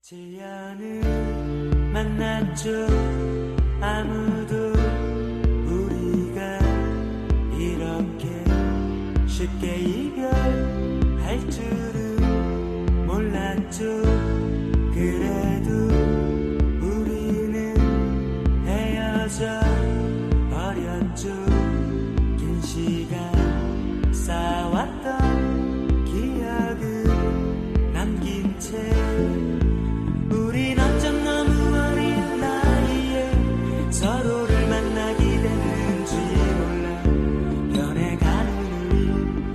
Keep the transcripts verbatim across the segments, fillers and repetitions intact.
지연을 만났죠. 아무도 우리가 이렇게 쉽게 이별할 줄은 몰랐죠. 그래도 우리는 헤어져 버렸죠. 긴 시간 쌓아왔던 기억을 남긴 채 우린 어쩜 너무 어린 나이에 서로를 만나게 되는지 몰라. 변해가는 우리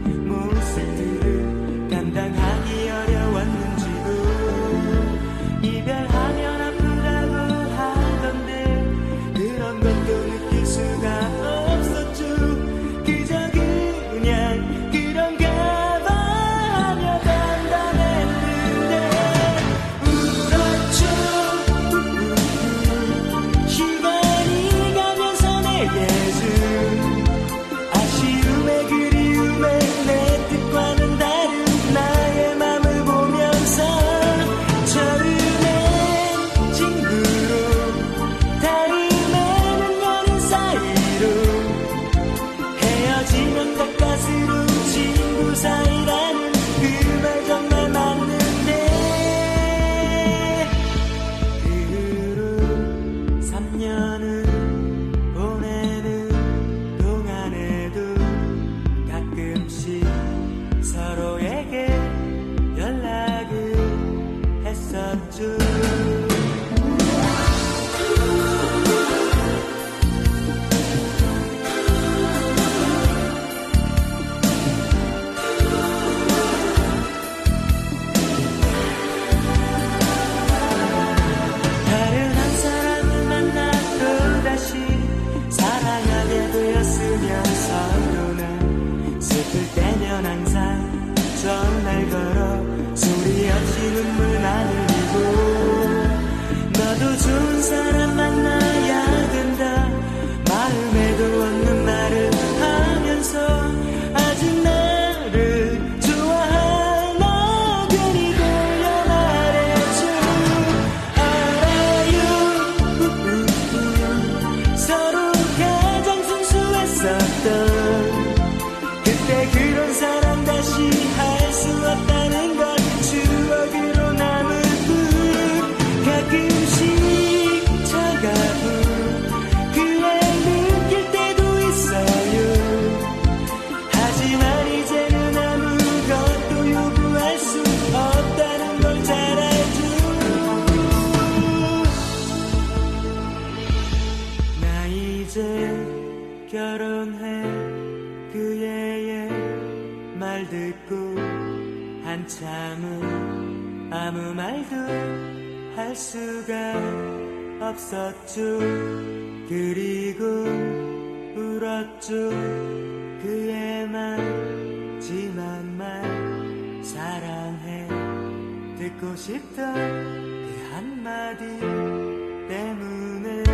모습들을 감당하기 어려웠는지도. 이별하면 아프다고 하던데 그런 것도 느낄 수가 없었죠. 그저 그냥 그런가 봐 하며 담담했는데 울었죠. 시간이 가면서 내게 준 아쉬움에 그리움에 내 뜻과는 다른 나의 맘을 보면서 처음엔 친구로 다음에는 연인 사이로 헤어지면 가까스로 친구 사이라는 그 말 정말 맞는데 그 후로 삼 년을 보내는 동안에도 가끔씩 서로에게 연락을 했었죠. 다른 한 사람을 만나 또다시 사랑하게 되었으면 서로는 슬플 때면 항상 전화를 걸어 소리 없이 눈물만 흘리고 너도 좋은 사람 만나야 된다 마음에도 없는 말을 하면서 아직 나를 좋아하나 괜히 돌려 말해줘. 알아요 서로 가장 순수했었던 그때 그런 사랑 다시 할 수 없다는 걸 추억으로 남을 뿐. 가끔씩 차가운 그애 느낄 때도 있어요. 하지만 이제는 아무것도 요구할 수 없다는 걸 잘 알죠. 나 이제 결혼해 그애의 말 듣고 한참은 아무 말도 할 수가 없었죠. 그리고 울었죠. 그의 마지막 말 사랑해 듣고 싶던 그 한마디 때문에